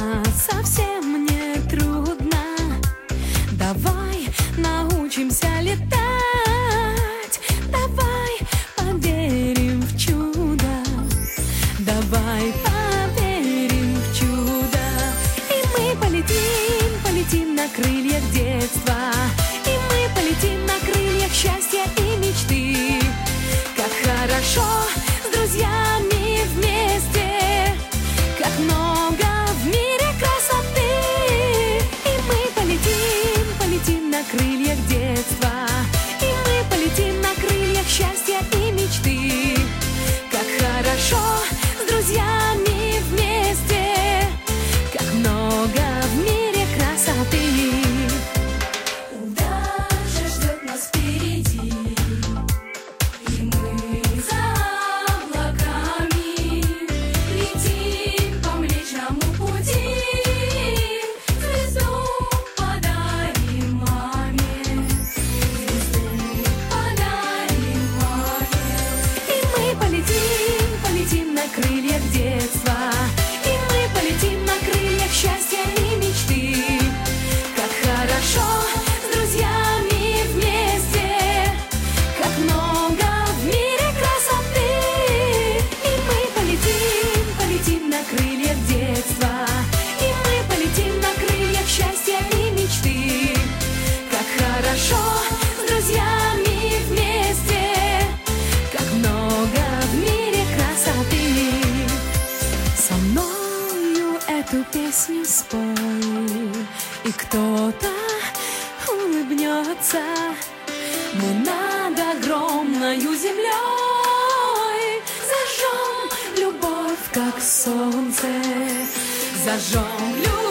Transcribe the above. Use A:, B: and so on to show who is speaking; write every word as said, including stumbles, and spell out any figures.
A: совсем не трудно. Давай научимся летать, давай поверим в чудо, давай поверим в чудо. И мы полетим, полетим на крыльях детства, и мы полетим на крыльях счастья и мечты. Как хорошо с друзьями вместе, как много в мире красоты. И мы полетим, полетим на крыльях детства, и мы полетим на крыльях счастья и мечты. Как хорошо с друзьями вместе, как много в мире красоты. Удача ждет нас впереди, и мы за облаками летим по Млечному пути. Звезду подарим маме, звезду подарим маме. И мы полетим, полетим на крыльях детства, и мы полетим на крыльях счастья и мечты. Как хорошо с друзьями вместе, как много в мире красоты. И мы полетим, полетим на крыльях детства, и мы полетим на крыльях счастья и мечты. Как хорошо с друзьями вместе, как много в мире красоты. Со мною эту песню спой, и кто-то улыбнется. Мы над огромною землей зажжем любовь, как солнце, зажжем любовь.